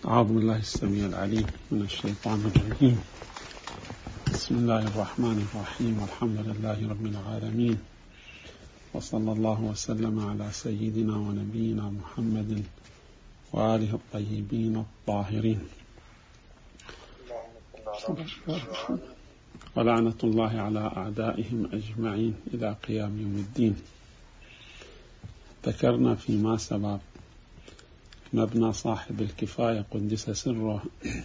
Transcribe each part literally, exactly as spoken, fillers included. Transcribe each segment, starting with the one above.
أعوذ بالله السميع العليم من الشيطان الرجيم. بسم الله الرحمن الرحيم، والحمد لله رب العالمين، وصلى الله وسلم على سيدنا ونبينا محمد وآله الطيبين الطاهرين، ولعنة الله على أعدائهم أجمعين إلى قيام يوم الدين. ذكرنا فيما سبق مبنى صاحب الكفاية قدس سره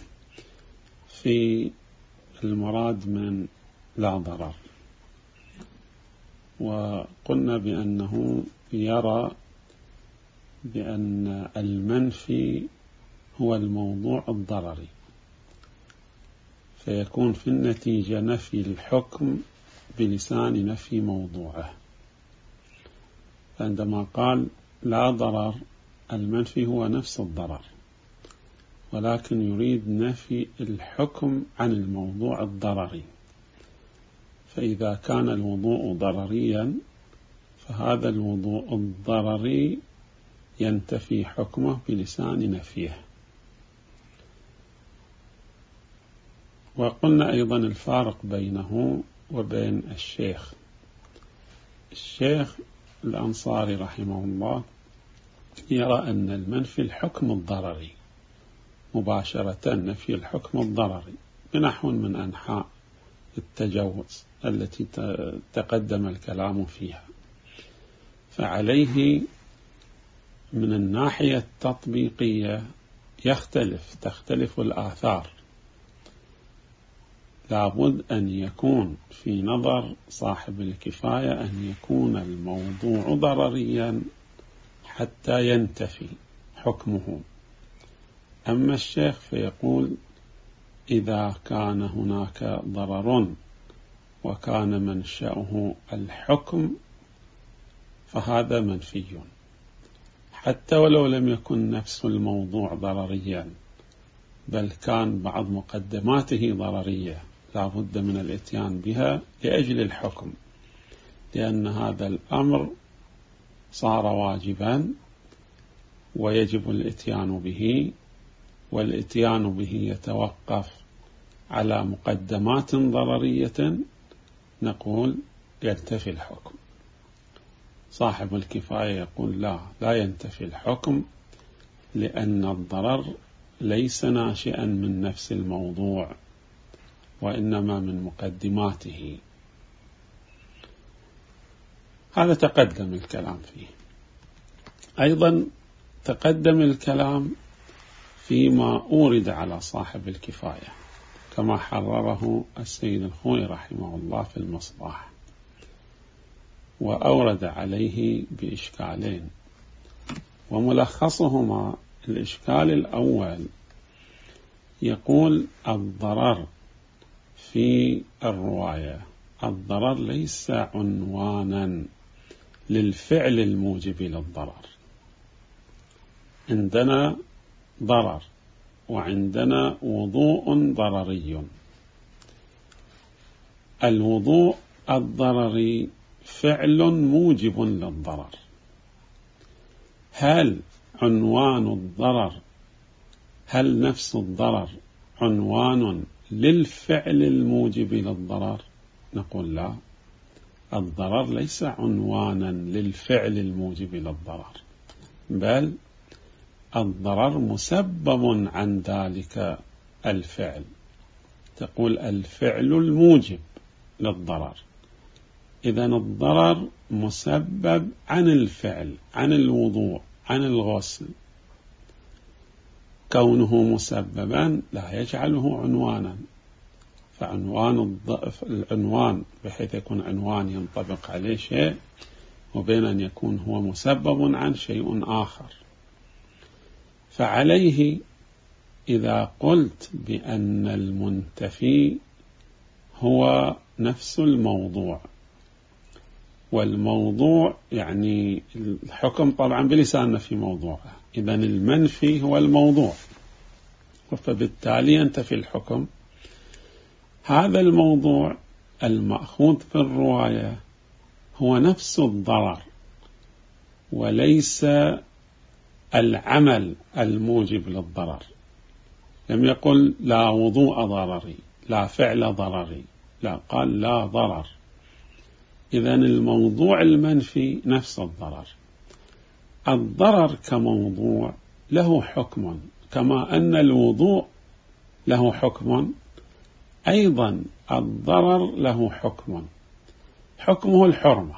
في المراد من لا ضرر، وقلنا بأنه يرى بأن المنفي هو الموضوع الضرري، فيكون في النتيجة نفي الحكم بلسان نفي موضوعه. فعندما قال لا ضرر، المنفي هو نفس الضرر، ولكن يريد نفي الحكم عن الموضوع الضرري. فإذا كان الوضوء ضرريا فهذا الوضوء الضرري ينتفي حكمه بلسان نفيه. وقلنا أيضا الفارق بينه وبين الشيخ. الشيخ الأنصاري رحمه الله يرى أن المنفي الحكم الضرري مباشرة، نفي الحكم الضرري بنحو من أنحاء التجوز التي تقدم الكلام فيها. فعليه من الناحية التطبيقية يختلف تختلف الآثار. لابد أن يكون في نظر صاحب الكفاية أن يكون الموضوع ضرريا حتى ينتفي حكمه. أما الشيخ فيقول إذا كان هناك ضرر وكان منشأه الحكم فهذا منفي، حتى ولو لم يكن نفس الموضوع ضرريا، بل كان بعض مقدماته ضررية لا بد من الاتيان بها لأجل الحكم، لأن هذا الأمر صار واجبا ويجب الاتيان به، والاتيان به يتوقف على مقدمات ضررية، نقول ينتفي الحكم. صاحب الكفاية يقول لا لا ينتفي الحكم، لأن الضرر ليس ناشئا من نفس الموضوع وإنما من مقدماته. هذا تقدم الكلام فيه. أيضا تقدم الكلام فيما أورد على صاحب الكفاية كما حرره السيد الخوئي رحمه الله في المصباح، وأورد عليه بإشكالين، وملخصهما الإشكال الأول يقول الضرر في الرواية، الضرر ليس عنوانا للفعل الموجب للضرر. عندنا ضرر وعندنا وضوء ضرري. الوضوء الضرري فعل موجب للضرر. هل عنوان الضرر هل نفس الضرر عنوان للفعل الموجب للضرر؟ نقول لا، الضرر ليس عنوانا للفعل الموجب للضرر، بل الضرر مسبب عن ذلك الفعل. تقول الفعل الموجب للضرر، إذن الضرر مسبب عن الفعل، عن الوضوء، عن الغسل. كونه مسببا لا يجعله عنوانا، فعنوان العنوان بحيث يكون عنوان ينطبق عليه شيء، وبين أن يكون هو مسبب عن شيء آخر. فعليه إذا قلت بأن المنتفي هو نفس الموضوع، والموضوع يعني الحكم طبعا بلسان نفي موضوعه، إذن المنفي هو الموضوع، فبالتالي ينتفي الحكم. هذا الموضوع المأخوذ في الرواية هو نفس الضرر وليس العمل الموجب للضرر، لم يقل لا وضوء ضرري، لا فعل ضرري، لا، قال لا ضرر. إذن الموضوع المنفي نفس الضرر. الضرر كموضوع له حكم، كما أن الوضوء له حكم، أيضا الضرر له حكم، حكمه الحرمة.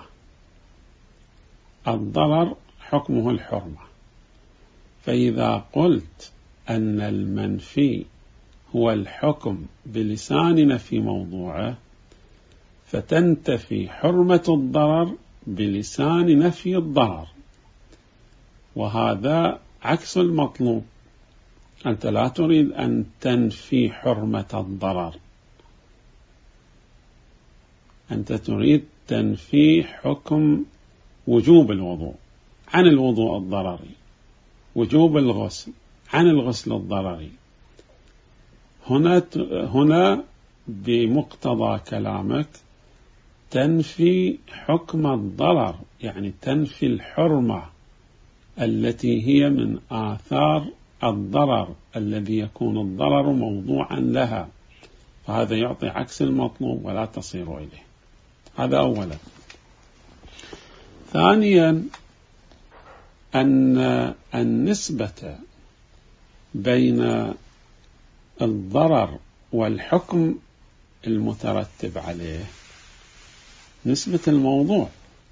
الضرر حكمه الحرمة. فإذا قلت أن المنفي هو الحكم بلساننا في موضوعه، فتنتفي حرمة الضرر بلسان نفي الضرر، وهذا عكس المطلوب. أنت لا تريد أن تنفي حرمة الضرر، أنت تريد تنفي حكم وجوب الوضوء عن الوضوء الضرري، وجوب الغسل عن الغسل الضرري. هنا هنا بمقتضى كلامك تنفي حكم الضرر، يعني تنفي الحرمة التي هي من آثار الضرر الذي يكون الضرر موضوعا لها، فهذا يعطي عكس المطلوب ولا تصير إليه. هذا أولا. ثانيا، أن النسبة بين الضرر والحكم المترتب عليه نسبة الموضوع.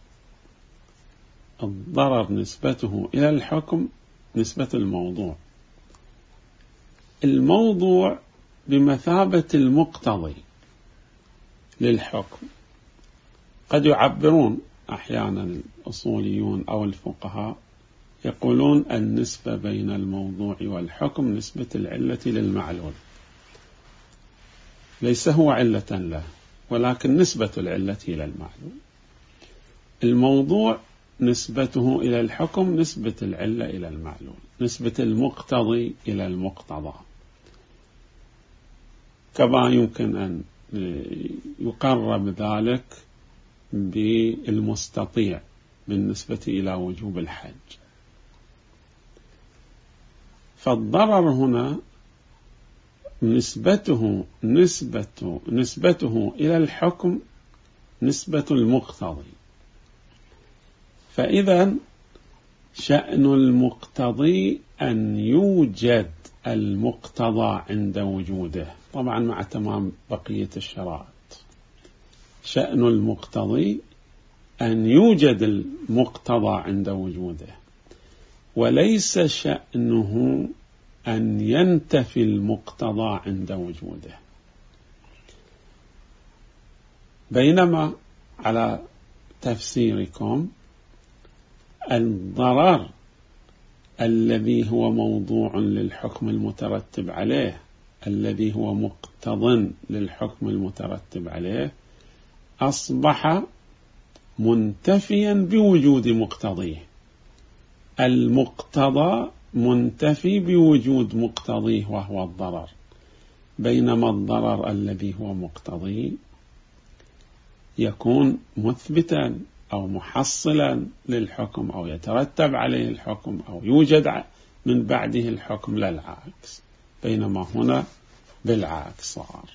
الضرر نسبته إلى الحكم نسبة الموضوع. الموضوع بمثابة المقتضي للحكم. قد يعبرون أحيانا الأصوليون أو الفقهاء يقولون النسبة بين الموضوع والحكم نسبة العلة للمعلول، ليس هو علة له، ولكن نسبة العلة إلى المعلول. الموضوع نسبته إلى الحكم نسبة العلة إلى المعلول، نسبة المقتضي إلى المقتضى. كما يمكن أن يقرب ذلك بالمستطيع بالنسبة إلى وجوب الحج. فالضرر هنا نسبته نسبة نسبته إلى الحكم نسبة المقتضي. فإذا شأن المقتضي أن يوجد المقتضى عند وجوده، طبعا مع تمام بقية الشرائط. شأن المقتضي أن يوجد المقتضى عند وجوده، وليس شأنه أن ينتفي المقتضى عند وجوده. بينما على تفسيركم الضرر الذي هو موضوع للحكم المترتب عليه، الذي هو مقتض للحكم المترتب عليه، أصبح منتفيا بوجود مقتضيه. المقتضى منتفي بوجود مقتضيه وهو الضرر، بينما الضرر الذي هو مقتضي يكون مثبتا أو محصلا للحكم أو يترتب عليه الحكم أو يوجد من بعده الحكم، لا العكس. بينما هنا بالعكس صار.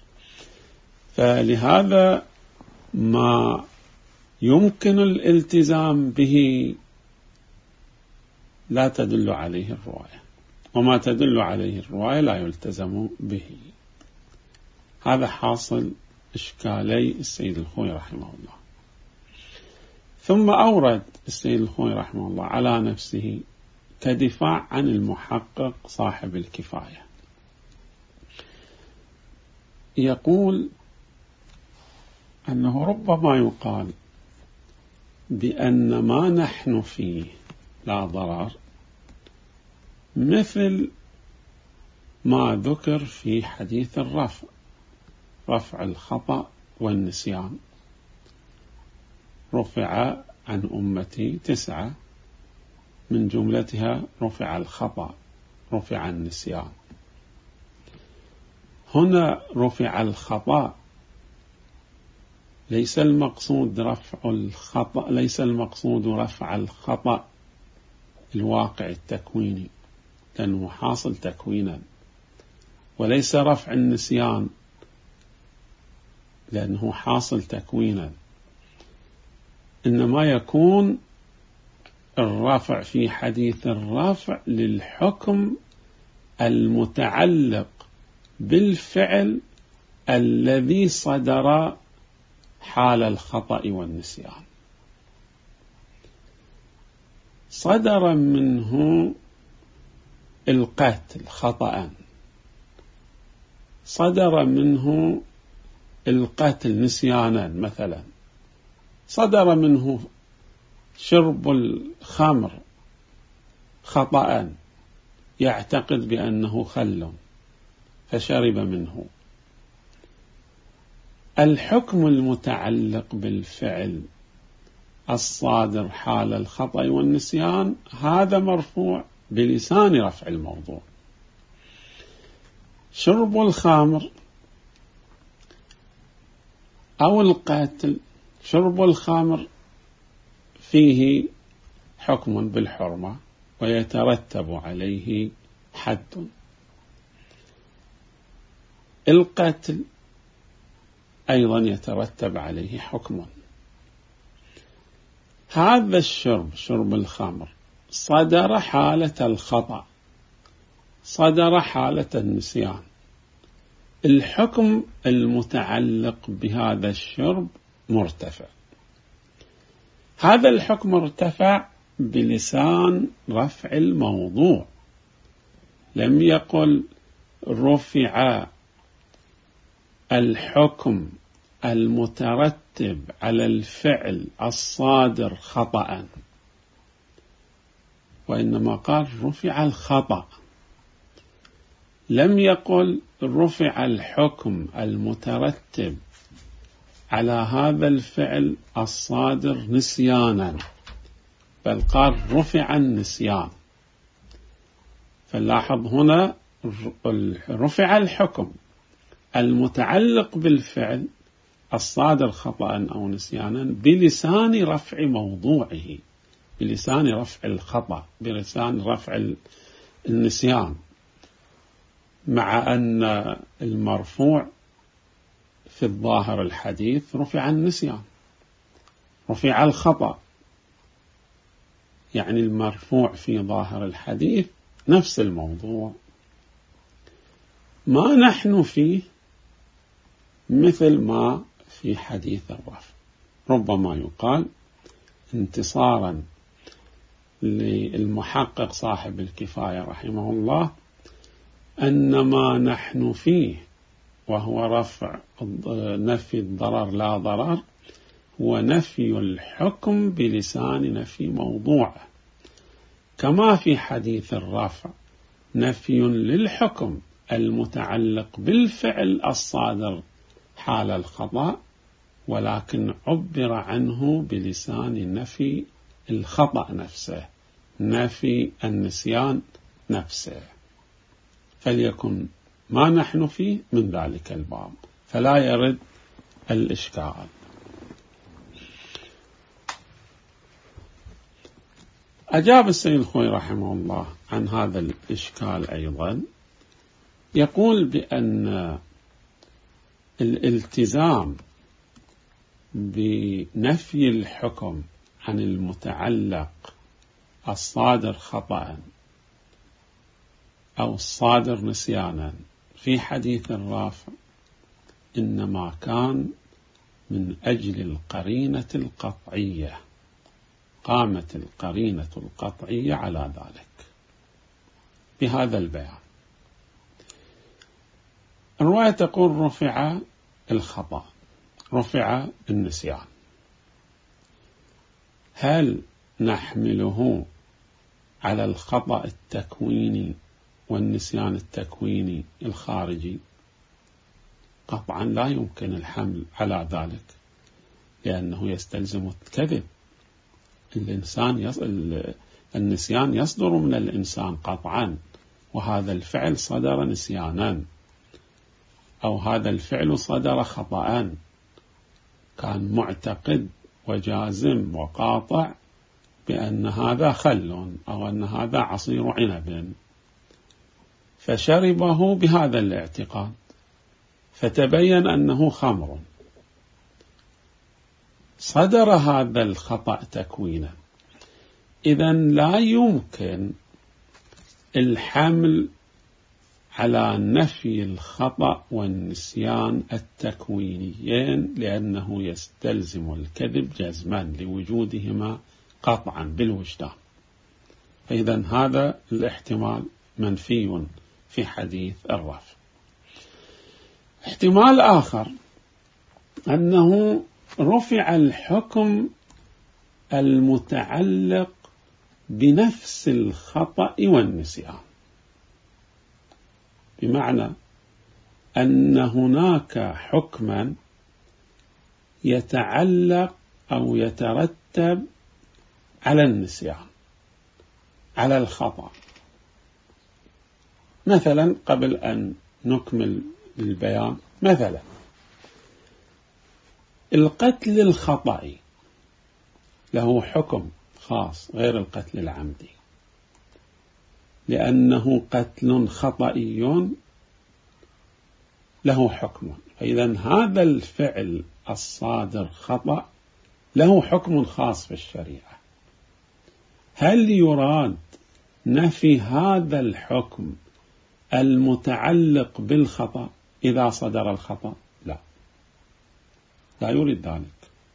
فلهذا ما يمكن الالتزام به لا تدل عليه الرواية، وما تدل عليه الرواية لا يلتزم به. هذا حاصل إشكالي السيد الخوئي رحمه الله. ثم أورد السيد الخوئي رحمه الله على نفسه كدفاع عن المحقق صاحب الكفاية، يقول أنه ربما يقال بأن ما نحن فيه لا ضرر مثل ما ذكر في حديث الرفع، رفع الخطأ والنسيان. رفع عن أمتي تسعة، من جملتها رفع الخطأ، رفع النسيان. هنا رفع الخطأ، ليس المقصود رفع الخطأ، ليس المقصود رفع الخطأ الواقع التكويني لأنه حاصل تكوينا، وليس رفع النسيان لأنه حاصل تكوينا، إنما يكون الرفع في حديث الرفع للحكم المتعلق بالفعل الذي صدر حال الخطأ والنسيان. صدر منه القتل خطأ، صدر منه القتل نسيانا مثلا، صدر منه شرب الخمر خطأ يعتقد بأنه خل فشرب منه. الحكم المتعلق بالفعل الصادر حال الخطأ والنسيان هذا مرفوع بلسان رفع الموضوع. شرب الخمر أو القتل، شرب الخمر فيه حكم بالحرمة ويترتب عليه حد، القتل أيضا يترتب عليه حكم. هذا الشرب، شرب الخمر، صدر حالة الخطأ، صدر حالة النسيان. الحكم المتعلق بهذا الشرب مرتفع، هذا الحكم ارتفع بلسان رفع الموضوع، لم يقل رفع الحكم المترتب على الفعل الصادر خطأ، وإنما قال رفع الخطأ، لم يقل رفع الحكم المترتب على هذا الفعل الصادر نسيانا، بل قال رفع النسيان. فلاحظ هنا رفع الحكم المتعلق بالفعل الصادر خطأ أو نسيانا بلسان رفع موضوعه، بلسان رفع الخطأ، بلسان رفع النسيان، مع أن المرفوع في الظاهر الحديث رفع النسيان، رفع الخطأ، يعني المرفوع في ظاهر الحديث نفس الموضوع. ما نحن فيه مثل ما في حديث الرفع. ربما يقال انتصارا للمحقق صاحب الكفاية رحمه الله أن ما نحن فيه وهو رفع نفي الضرر لا ضرر هو نفي الحكم بلسان نفي موضوعه، كما في حديث الرفع نفي للحكم المتعلق بالفعل الصادر حال الخطأ، ولكن عبر عنه بلسان نفي الخطأ نفسه، نفي النسيان نفسه. فليكن ما نحن فيه من ذلك الباب، فلا يرد الإشكال. أجاب السيد الخوئي رحمه الله عن هذا الإشكال أيضا، يقول بأن الالتزام بنفي الحكم عن المتعلق الصادر خطأ أو الصادر نسيانا في حديث الرافع إنما كان من أجل القرينة القطعية، قامت القرينة القطعية على ذلك بهذا البيان. الرواية تقول رفع الخطأ، رفع النسيان، هل نحمله على الخطأ التكويني والنسيان التكويني الخارجي؟ قطعا لا يمكن الحمل على ذلك، لأنه يستلزم الكذب. الإنسان يص... النسيان يصدر من الإنسان قطعا، وهذا الفعل صدر نسيانا، أو هذا الفعل صدر خطأ، كان معتقد وجازم وقاطع بأن هذا خل أو أن هذا عصير عنب، فشربه بهذا الاعتقاد فتبين أنه خمر، صدر هذا الخطأ تكوينا. إذن لا يمكن الحمل على نفي الخطأ والنسيان التكوينيين، لأنه يستلزم الكذب جزما لوجودهما قطعا بالوجدان. فإذن هذا الاحتمال منفي في حديث الرفع. احتمال آخر أنه رفع الحكم المتعلق بنفس الخطأ والنسيان، بمعنى أن هناك حكما يتعلق أو يترتب على النسيان، على الخطأ. مثلا قبل أن نكمل البيان، مثلا القتل الخطأي له حكم خاص غير القتل العمدي، لأنه قتل خطئي له حكم. فإذا هذا الفعل الصادر خطأ له حكم خاص في الشريعة. هل يراد نفي هذا الحكم المتعلق بالخطأ إذا صدر الخطأ؟ لا، لا يريد ذلك.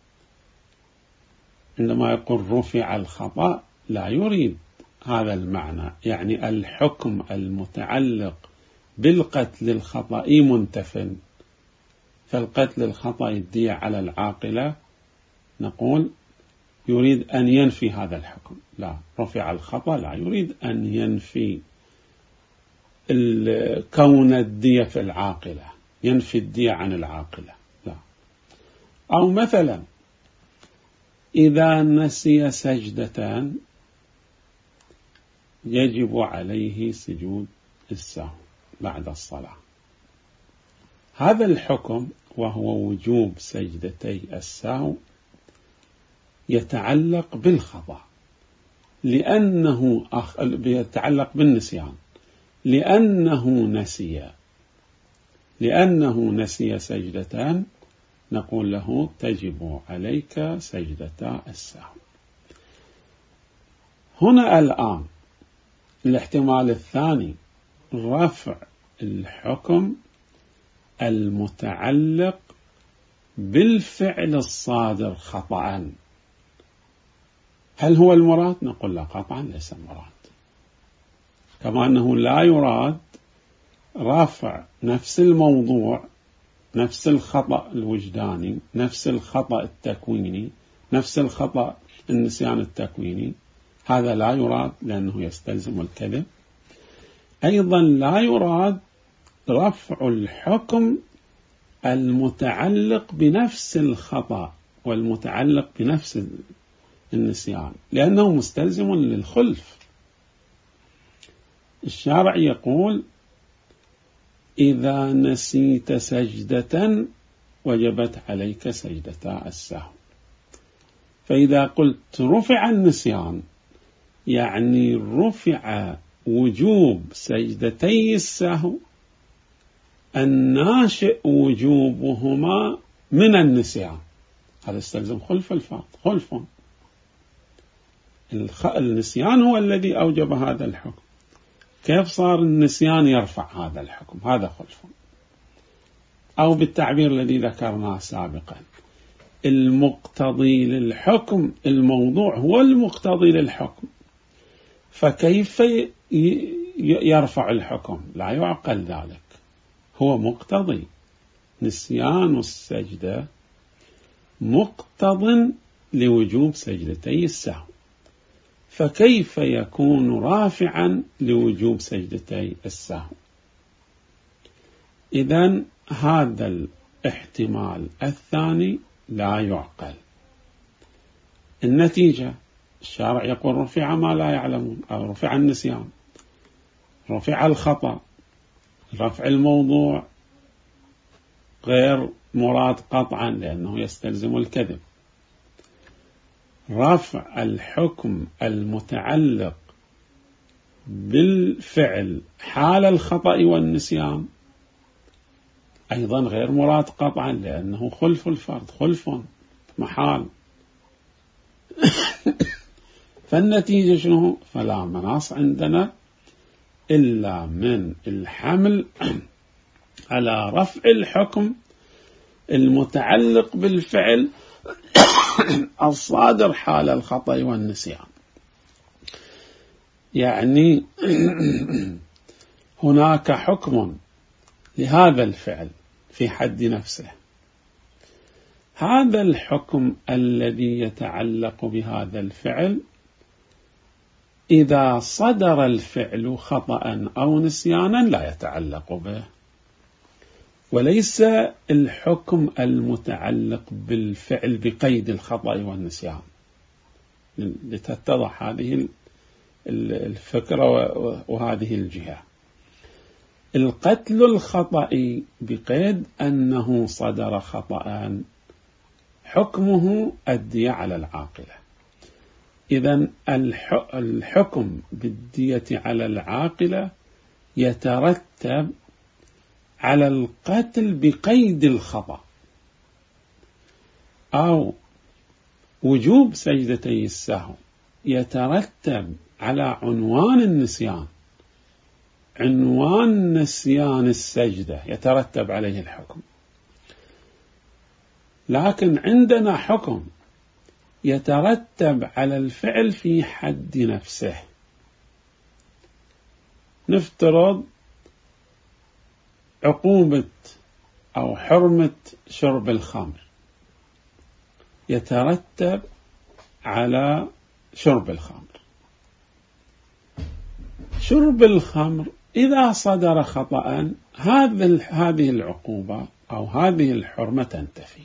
عندما يقول رفع الخطأ لا يريد هذا المعنى، يعني الحكم المتعلق بالقتل الخطئي منتف، فالقتل الخطئي الدية على العاقلة، نقول يريد أن ينفي هذا الحكم. لا، رفع الخطأ لا يريد أن ينفي كون الدية في العاقلة، ينفي الدية عن العاقلة، لا. أو مثلا إذا نسي سجدة يجب عليه سجود السهو بعد الصلاة، هذا الحكم وهو وجوب سجدتي السهو يتعلق بالخطأ، لأنه أخ... يتعلق بالنسيان، لأنه نسي لأنه نسي سجدتان نقول له تجب عليك سجدتا السهو. هنا الآن الاحتمال الثاني رفع الحكم المتعلق بالفعل الصادر خطأ. هل هو المراد؟ نقول لا، قطعا ليس المراد. كما أنه لا يراد رفع نفس الموضوع، نفس الخطأ الوجداني، نفس الخطأ التكويني، نفس الخطأ النسيان التكويني، هذا لا يراد لأنه يستلزم الكذب. أيضا لا يراد رفع الحكم المتعلق بنفس الخطأ والمتعلق بنفس النسيان، لأنه مستلزم للخلف. الشارع يقول إذا نسيت سجدة وجبت عليك سجدتا السهو. فإذا قلت رفع النسيان يعني رفع وجوب سجدتي السهو الناشئ وجوبهما من النسيان، هذا يستلزم خلف الفاظ، خلف. النسيان هو الذي أوجب هذا الحكم، كيف صار النسيان يرفع هذا الحكم؟ هذا خلف. أو بالتعبير الذي ذكرناه سابقا، المقتضي للحكم، الموضوع هو المقتضي للحكم، فكيف يرفع الحكم؟ لا يعقل ذلك، هو مقتضي. نسيان السجدة مقتض لوجوب سجدتي السهو، فكيف يكون رافعا لوجوب سجدتي السهو؟ إذن هذا الاحتمال الثاني لا يعقل. النتيجة الشارع يقول رفع ما لا يعلمون، أو رفع النسيان، رفع الخطأ، رفع الموضوع غير مراد قطعا لأنه يستلزم الكذب. رفع الحكم المتعلق بالفعل حال الخطأ والنسيان أيضا غير مراد قطعا، لأنه خلف الفرد، خلف محال. فالنتيجة شنو؟ فلا مناص عندنا إلا من الحمل على رفع الحكم المتعلق بالفعل الصادر حال الخطأ والنسيان. يعني هناك حكم لهذا الفعل في حد نفسه، هذا الحكم الذي يتعلق بهذا الفعل إذا صدر الفعل خطأ أو نسيانا لا يتعلق به، وليس الحكم المتعلق بالفعل بقيد الخطأ والنسيان. لتتضح هذه الفكرة وهذه الجهة. القتل الخطأ بقيد أنه صدر خطأ حكمه الدية على العاقلة. إذن الحكم بالدية على العاقلة يترتب على القتل بقيد الخطأ، أو وجوب سجدتي السهو يترتب على عنوان النسيان، عنوان نسيان السجدة يترتب عليه الحكم. لكن عندنا حكم يترتب على الفعل في حد نفسه. نفترض عقوبة أو حرمة شرب الخمر يترتب على شرب الخمر. شرب الخمر إذا صدر خطأ هذه العقوبة أو هذه الحرمة تنتفي.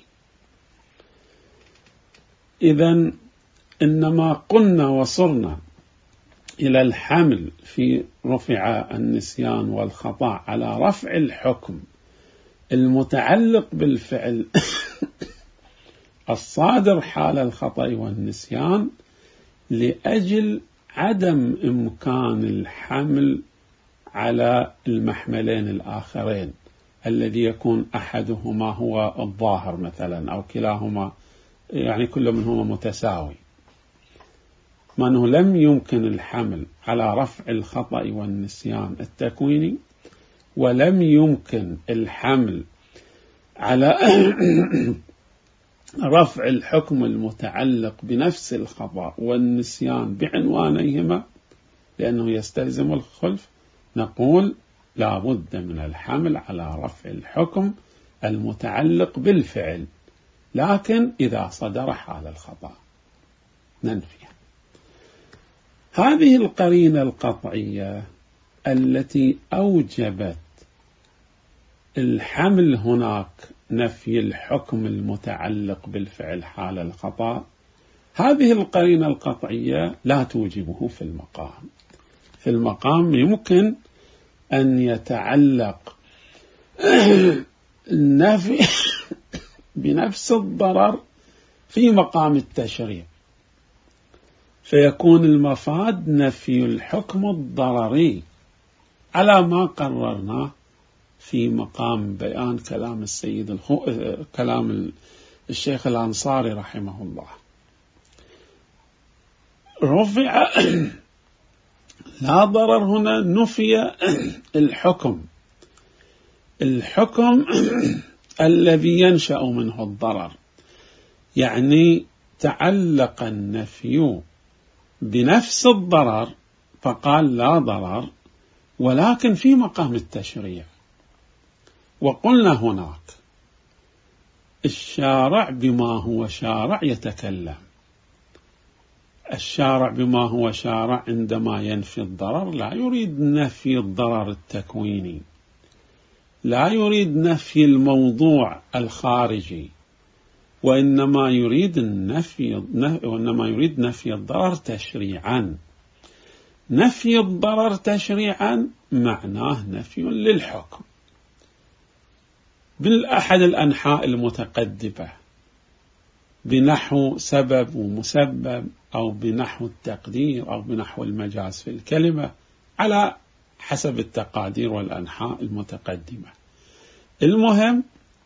إذن إنما قلنا وصرنا إلى الحمل في رفع النسيان والخطأ على رفع الحكم المتعلق بالفعل الصادر حال الخطأ والنسيان لأجل عدم إمكان الحمل على المحملين الآخرين، الذي يكون أحدهما هو الظاهر مثلا أو كلاهما، يعني كل منهما متساوي. ما أنه لم يمكن الحمل على رفع الخطأ والنسيان التكويني، ولم يمكن الحمل على رفع الحكم المتعلق بنفس الخطأ والنسيان بعنوانيهما، لأنه يستلزم الخلف. نقول لا بد من الحمل على رفع الحكم المتعلق بالفعل، لكن إذا صدر حال الخطأ ننفيها. هذه القرينة القطعية التي أوجبت الحمل هناك نفي الحكم المتعلق بالفعل حال الخطأ، هذه القرينة القطعية لا توجبه في المقام. في المقام يمكن أن يتعلق النفي بنفس الضرر في مقام التشريع، فيكون المفاد نفي الحكم الضرري على ما قررناه في مقام بيان كلام السيد الخو... كلام الشيخ الأنصاري رحمه الله. رفع لا ضرر هنا نفي الحكم الحكم الذي ينشأ منه الضرر، يعني تعلق النفي بنفس الضرر فقال لا ضرر، ولكن في مقام التشريع. وقلنا هناك الشارع بما هو شارع يتكلم. الشارع بما هو شارع عندما ينفي الضرر لا يريد نفي الضرر التكويني، لا يريد نفي الموضوع الخارجي، وإنما يريد النفي وإنما يريد نفي الضرر تشريعا. نفي الضرر تشريعا معناه نفي للحكم بالأحد الأنحاء المتقدمة، بنحو سبب ومسبب، أو بنحو التقدير، أو بنحو المجاز في الكلمة، على حسب التقادير والأنحاء المتقدمة. المهم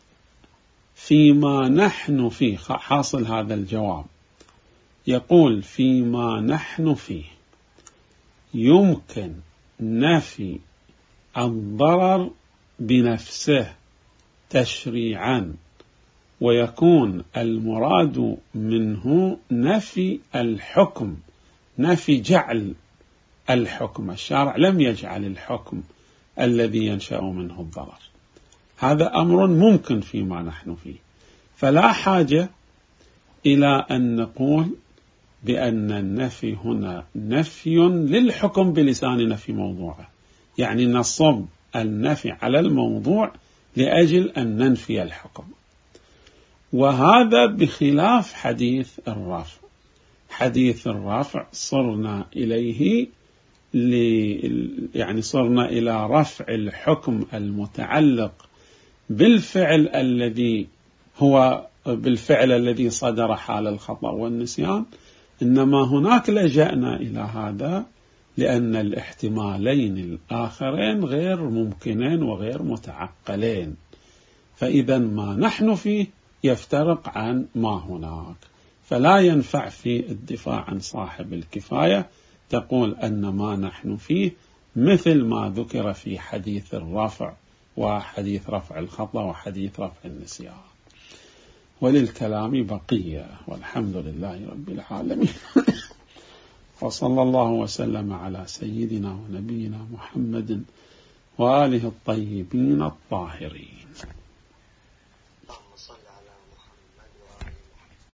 فيما نحن فيه، حاصل هذا الجواب يقول فيما نحن فيه يمكن نفي الضرر بنفسه تشريعا، ويكون المراد منه نفي الحكم، نفي جعل الحكم. الشارع لم يجعل الحكم الذي ينشأ منه الضرر. هذا أمر ممكن فيما نحن فيه، فلا حاجة إلى أن نقول بأن النفي هنا نفي للحكم بلساننا في موضوعه، يعني نصب النفي على الموضوع لأجل أن ننفي الحكم. وهذا بخلاف حديث الرفع. حديث الرفع صرنا إليه يعني صرنا إلى رفع الحكم المتعلق بالفعل الذي هو بالفعل الذي صدر حال الخطأ والنسيان، إنما هناك لجأنا إلى هذا لأن الاحتمالين الآخرين غير ممكنين وغير متعقلين، فإذا ما نحن فيه يفترق عن ما هناك، فلا ينفع في الدفاع عن صاحب الكفاية تقول أن ما نحن فيه مثل ما ذكر في حديث الرفع وحديث رفع الخطأ وحديث رفع النسيان. وللكلام بقية، والحمد لله رب العالمين. وصلى الله وسلم على سيدنا ونبينا محمد وآله الطيبين الطاهرين.